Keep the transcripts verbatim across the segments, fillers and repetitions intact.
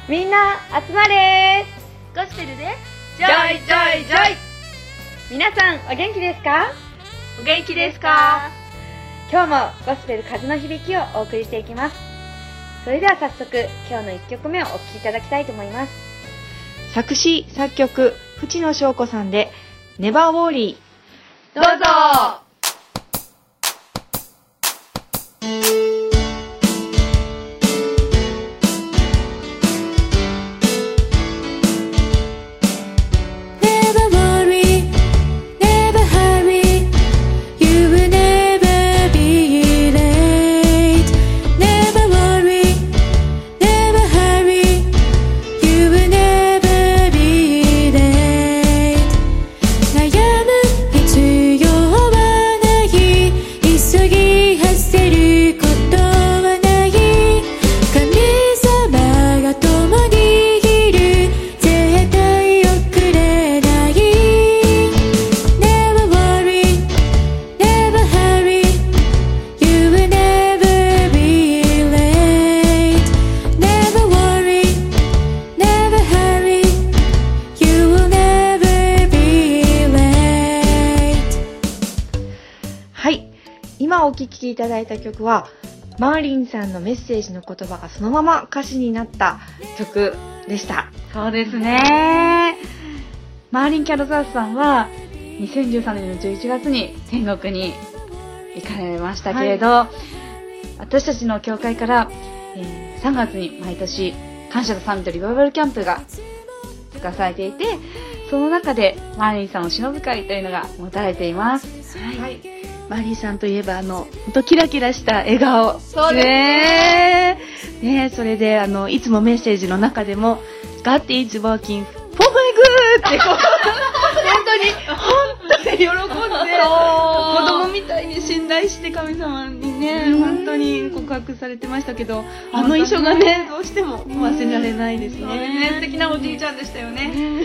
みんな集まれゴスペルでジョイジョイジョイ。皆さんお元気ですか？ お元気ですか？ 今日もゴスペル風の響きをお送りしていきます。それでは早速今日のいっきょくめをお聴きいただきたいと思います。作詞作曲淵野翔子さんでネバーウォーリー。 どうぞ。 今お聴きいただいた曲はマーリンさんのメッセージの言葉がそのまま歌詞になった曲でした。 そうですね。マーリン・キャロザースさんはにせんじゅうさんねんのじゅういちがつに天国に行かれましたけれど、はい、私たちの教会から、えー、さんがつに毎年感謝と賛美とリバイバルキャンプが出されていて、その中でマーリンさんを偲ぶ会というのが持たれています。 はい、はい、マリーさんといえばあの本当キラキラした笑顔。 そうですね。 ね、それであのいつもメッセージの中でも God is working for my good ってこう本当に本当に喜んで子供みたいに信頼して神様にね本当に告白されてましたけど、あの印象がねどうしても忘れられないですね。 ね、素敵なおじいちゃんでしたよね。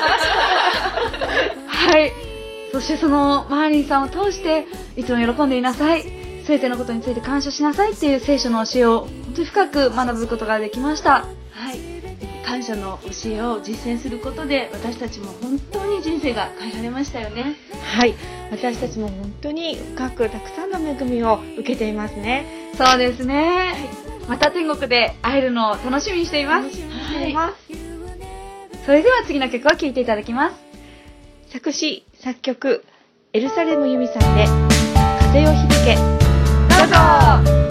はい。そしてそのマーリンさんを通していつも喜んでいなさい、すべてのことについて感謝しなさいっていう聖書の教えを本当に深く学ぶことができました。 はい、感謝の教えを実践することで私たちも本当に人生が変えられましたよね。はい、私たちも本当に深くたくさんの恵みを受けていますね。 そうですね、はい、また天国で会えるのを楽しみにしています。 はい、 それでは次の曲を聴いていただきます。 作詞作曲エルサレム由美さんで風よ響け。 どうぞ。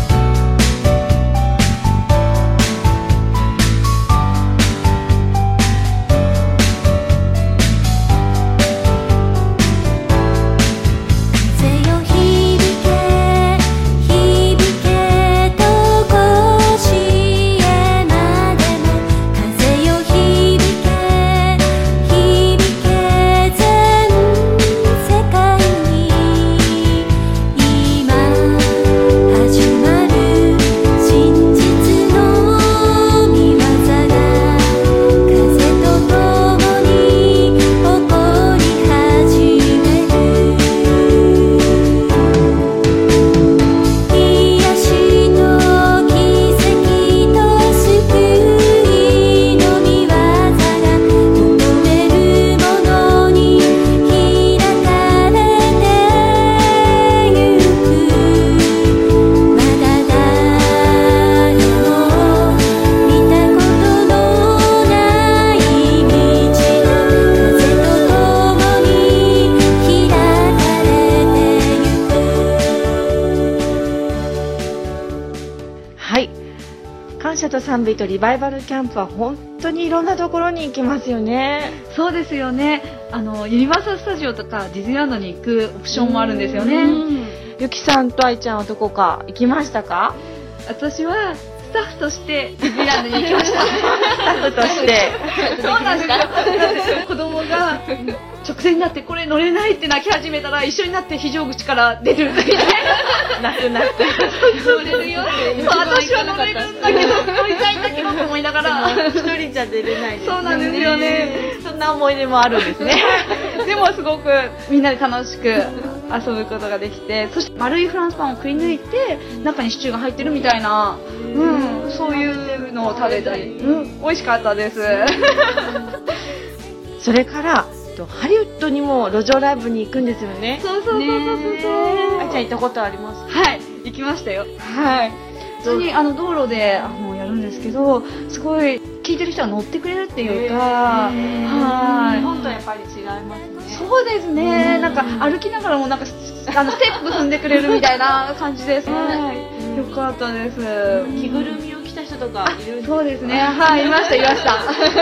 感謝と賛美とリバイバルキャンプは本当にいろんなところに行きますよね。 そうですよね。あのユニバーサルスタジオとかディズニーランドに行くオプションもあるんですよね。 ゆきさんと愛ちゃんはどこか行きましたか？ 私はスタッフとしてディズニーランドに行きました。 スタッフとしてそうなんですか。子供が直前になってこれ乗れないって泣き始めたら一緒になって非常口から出るって言って泣く泣く乗れるよって私は乗れるんだけど乗りたいんだけどと思いながら一人じゃ出れないですよね。 そうなんですよね。 そんな思い出もあるんですね。 でもすごくみんなで楽しく遊ぶことができて、そして丸いフランスパンをくり抜いて中にシチューが入ってるみたいな、うん、 そういうのを食べたり、うん、美味しかったですそれからハリウッドにも路上ライブに行くんですよね。 そうそうそうそうそう。 あいちゃん行ったことあります？ はい、行きましたよ。はい。普通にあの道路であのやるんですけど、すごい聞いてる人は乗ってくれるっていうか、はい。 日本とやっぱり違いますね。 そうですね。なんか歩きながらもなんかあのステップ踏んでくれるみたいな感じです。はい。よかったです。 着ぐるみを着た人とかいる？ そうですね。はい、いましたいました。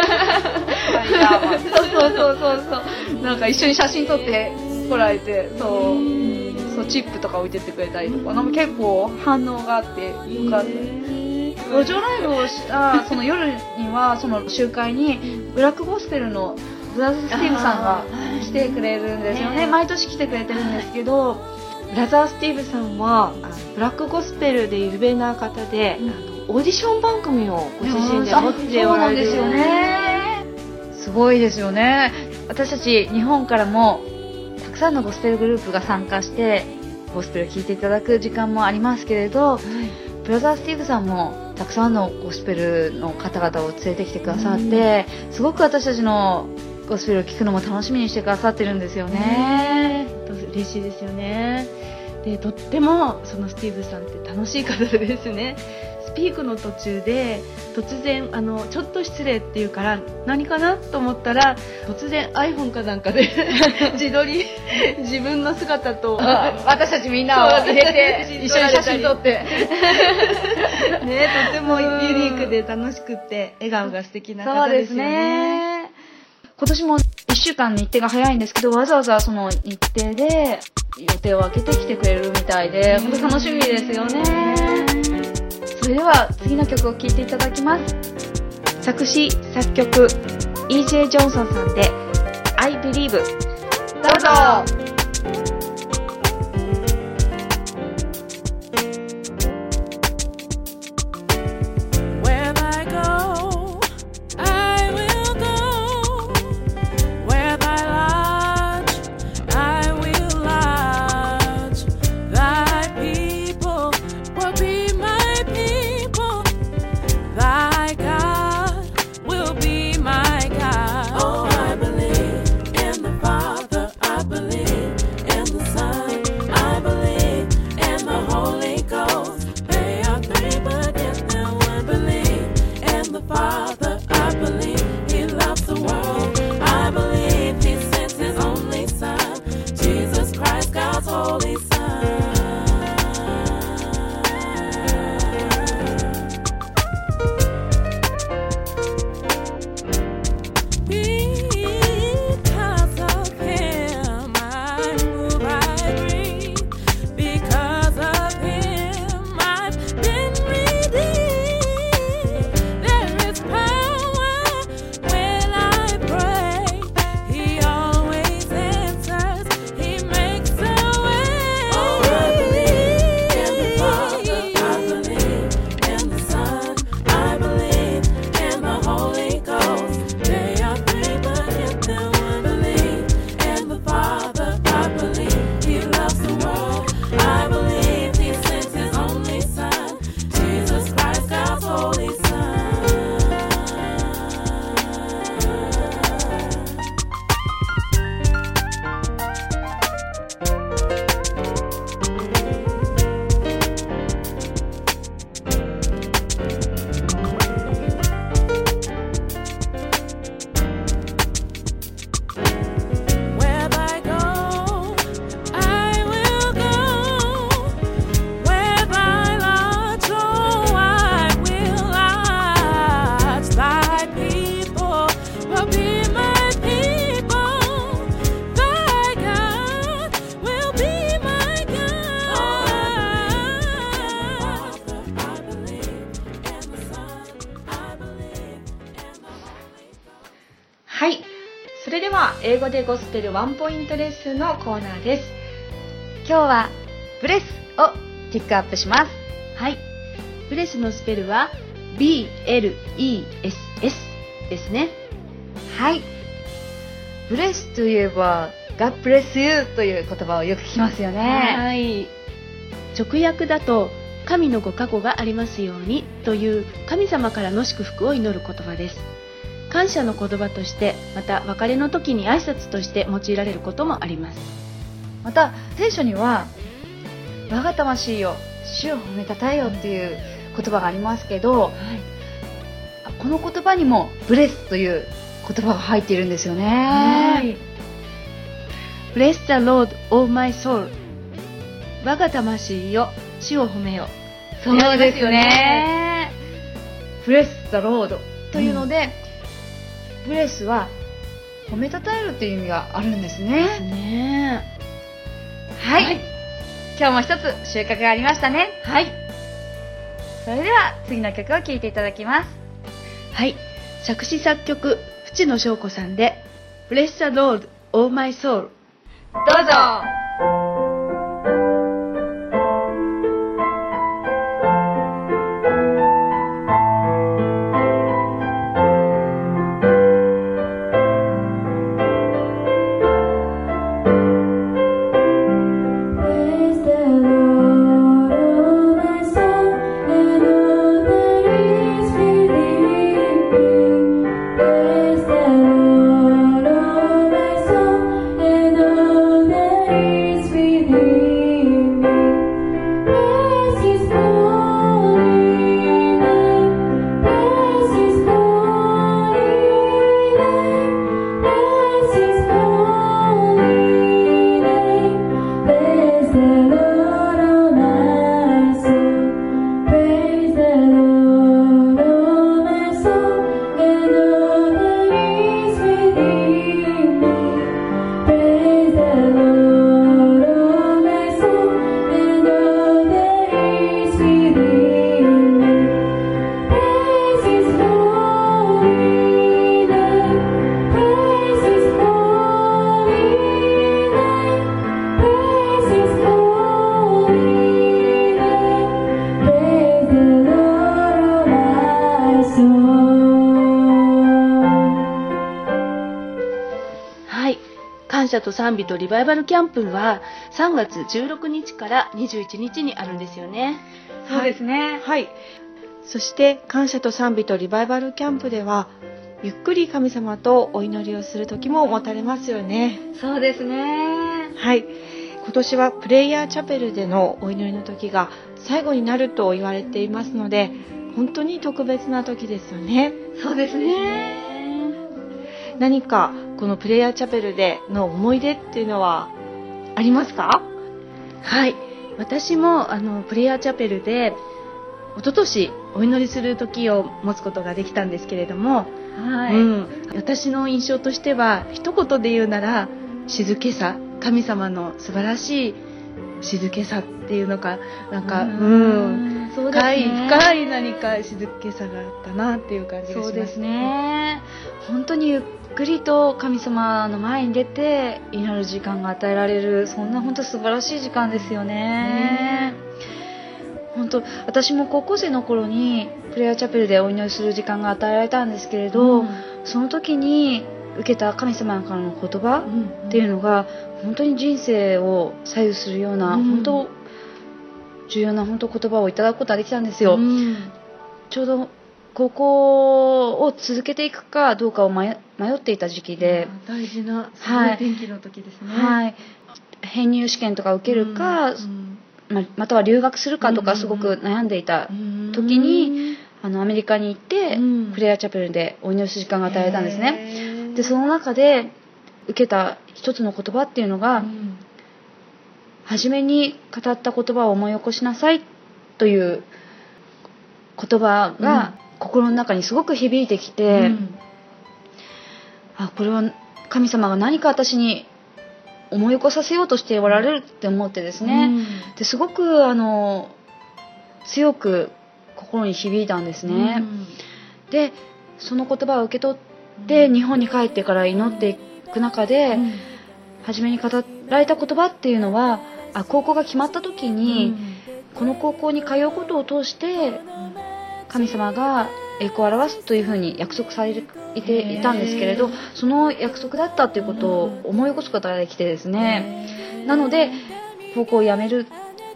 そうそうそうそうそう。なんか一緒に写真撮って来られて、そう、そうチップとか置いてってくれたりとか、なんか結構反応があってよかったです。路上ライブをしたその夜にはその集会にブラックゴスペルのブラザースティーブさんが来てくれるんですよね。毎年来てくれてるんですけど、 ブラザースティーブさんはブラックゴスペルで有名な方で、うん、オーディション番組をご自身で持っておられる。 そうなんですよね。すごいですよね。私たち日本からもたくさんのゴスペルグループが参加してゴスペルを聴いていただく時間もありますけれど、はい、ブラザースティーブさんもたくさんのゴスペルの方々を連れてきてくださって、うん、すごく私たちのゴスペルを聴くのも楽しみにしてくださってるんですよね。 嬉しいですよね。で、とってもそのスティーブさんって楽しい方ですね。スピークの途中で突然あのちょっと失礼っていうから何かなと思ったら突然 iPhone かなんかで自撮り自分の姿と私たちみんなを入れて一緒に写真撮ってね、とてもユニークで楽しくって笑顔が素敵な方ですよね。そうですね。 今年もいっしゅうかん日程が早いんですけど、わざわざその日程で予定を空けてきてくれるみたいで本当楽しみですよね。それでは次の曲を聴いていただきます。 作詞作曲 イージェー ジョンソンさんで I Believe。 どうぞ。 はい、それでは英語でゴスペルワンポイントレッスンのコーナーです。今日はブレスをピックアップします。 はい、ブレスのスペルは ビーエルイーエスエス ですね。 はい、ブレスといえば God bless you という言葉をよく聞きますよね。 はい、直訳だと神のご加護がありますようにという神様からの祝福を祈る言葉です。感謝の言葉として、また別れの時に挨拶として用いられることもあります。 また聖書には我が魂よ主を褒めたたえよっていう言葉がありますけど、はい、この言葉にもブレスという言葉が入っているんですよね。はい、 Bless the Lord, O my soul。 我が魂よ主を褒めよ。 そうですよね。Bless the Lord というので、うん、ブレスは褒めたたえるという意味があるんですね。 ですね。 はい、はい、今日も一つ収穫がありましたね。 はい。 それでは次の曲を聴いていただきます。 はい、作詞作曲淵野翔子さんで Bless the Lord, O my soul。 どうぞ。 感謝と賛美とリバイバルキャンプはさんがつじゅうろくにちからにじゅういちにちにあるんですよね。 そうですね。 はい。そして感謝と賛美とリバイバルキャンプではゆっくり神様とお祈りをする時も持たれますよね。 そうですね。 はい。今年はプレイヤーチャペルでのお祈りの時が最後になると言われていますので、本当に特別な時ですよね。 そうですね。 何かこのプレイヤーチャペルでの思い出っていうのはありますか？ はい、私もあのプレイヤーチャペルで一昨年お祈りする時を持つことができたんですけれども、 はい、 うん、私の印象としては一言で言うなら静けさ、神様の素晴らしい静けさっていうのか、なんか、うん、うん、そうですね、深い深い何か静けさがあったなっていう感じがします。 そうですね。本当にゆっくりと神様の前に出て祈る時間が与えられる、そんな本当素晴らしい時間ですよね。本当私も高校生の頃にプレイヤーチャペルでお祈りする時間が与えられたんですけれど、うん、その時に受けた神様からの言葉っていうのが本当に人生を左右するような、うん、本当重要な本当言葉をいただくことができたんですよ。うん、ちょうど高校を続けていくかどうかを迷っていた時期で、 大事な転機の時ですね。 はいはい、編入試験とか受けるか、うん、ま, または留学するかとかすごく悩んでいた時に、うん、あのアメリカに行って、うん、プレイヤーチャペルでお祈りする時間が与えられたんですね。でその中で受けた一つの言葉っていうのが、うん、初めに語った言葉を思い起こしなさいという言葉が、うん、心の中にすごく響いてきて、うん、あ、これは神様が何か私に思い起こさせようとしておられるって思ってですね、うん、ですごくあの強く心に響いたんですね。うん、でその言葉を受け取って日本に帰ってから祈っていく中で、うん、初めに語られた言葉っていうのは、あ、高校が決まった時に、うん、この高校に通うことを通して神様が栄光を表すというふうに約束されていたんですけれど、その約束だったということを思い起こすことができてですね、なので高校を辞める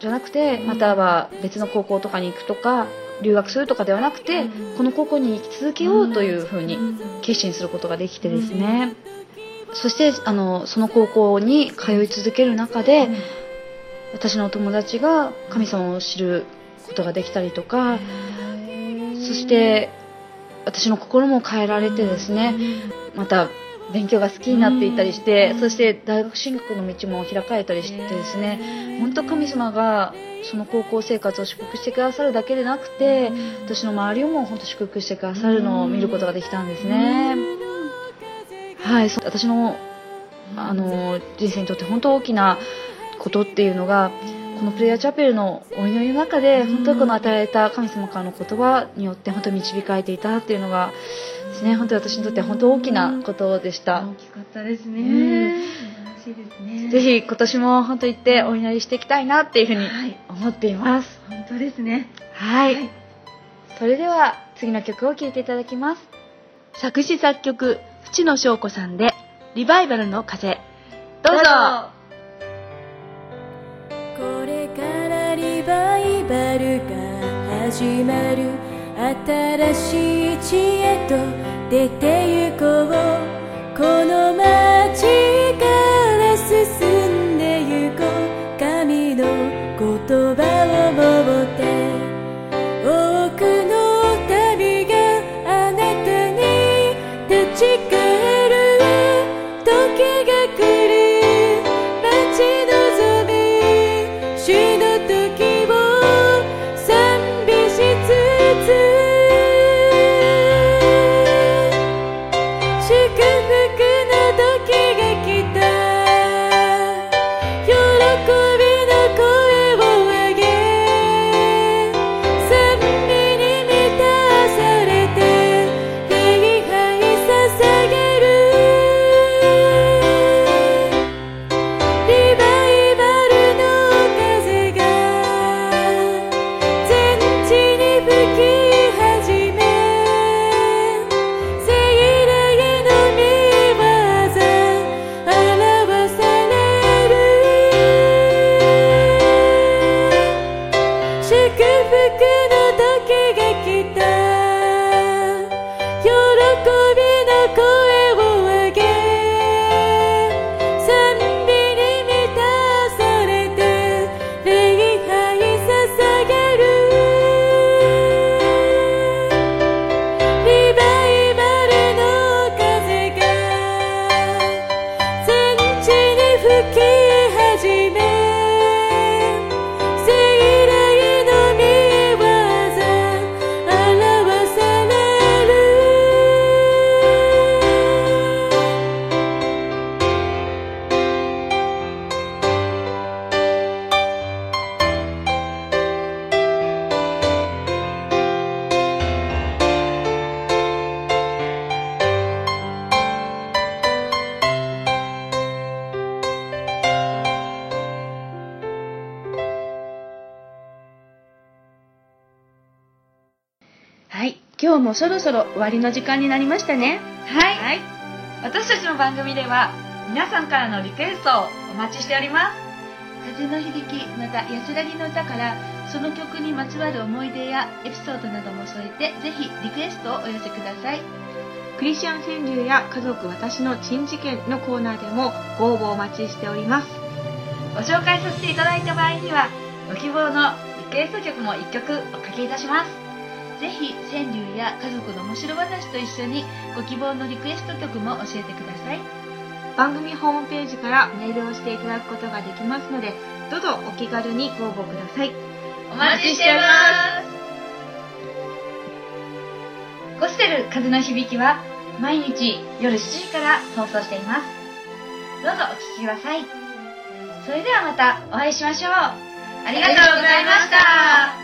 じゃなくて、または別の高校とかに行くとか留学するとかではなくて、この高校に生き続けようというふうに決心することができてですね、そしてあのその高校に通い続ける中で、私のお友達が神様を知ることができたりとか、そして私の心も変えられてですね、また勉強が好きになっていったりして、そして大学進学の道も開かれたりしてですね、本当神様がその高校生活を祝福してくださるだけでなくて、私の周りをも本当祝福してくださるのを見ることができたんですね。はい、私のあの人生にとって本当大きなことっていうのが、このプレイヤーチャペルのお祈りの中で、本当にこの与えられた神様からの言葉によって本当に導かれていたっていうのがですね、本当に私にとって本当大きなことでした。 大きかったですね。素晴らしいですね。 ぜひ今年も本当に行ってお祈りしていきたいなっていうふうに思っています。 はい、本当ですね。 はい、はい。それでは次の曲を聴いていただきます。 作詞作曲、淵野翔子さんでリバイバルの風。どうぞ。 これからリバイバルが始まる。新しい地へと出て行こう。この街から進んで行こう。神の言葉を持って多くの旅があなたに立ち返る時が来る。待ち望み主の時を賛美しつつ、 今日もそろそろ終わりの時間になりましたね。 はい、はい、私たちの番組では皆さんからのリクエストをお待ちしております。 風の響き、また安らぎの歌からその曲にまつわる思い出やエピソードなども添えて、ぜひリクエストをお寄せください。 クリスチャン川柳や家族私の珍事件のコーナーでもご応募お待ちしております。 ご紹介させていただいた場合にはご希望のリクエスト曲もいっきょくおかけいたします。 ぜひ川柳や家族の面白話と一緒にご希望のリクエスト曲も教えてください。 番組ホームページからメールをしていただくことができますので、どうぞお気軽にご応募ください。 お待ちしています。ゴスペル風の響きは毎日夜しちじから放送しています。どうぞお聞きください。それではまたお会いしましょう。ありがとうございました。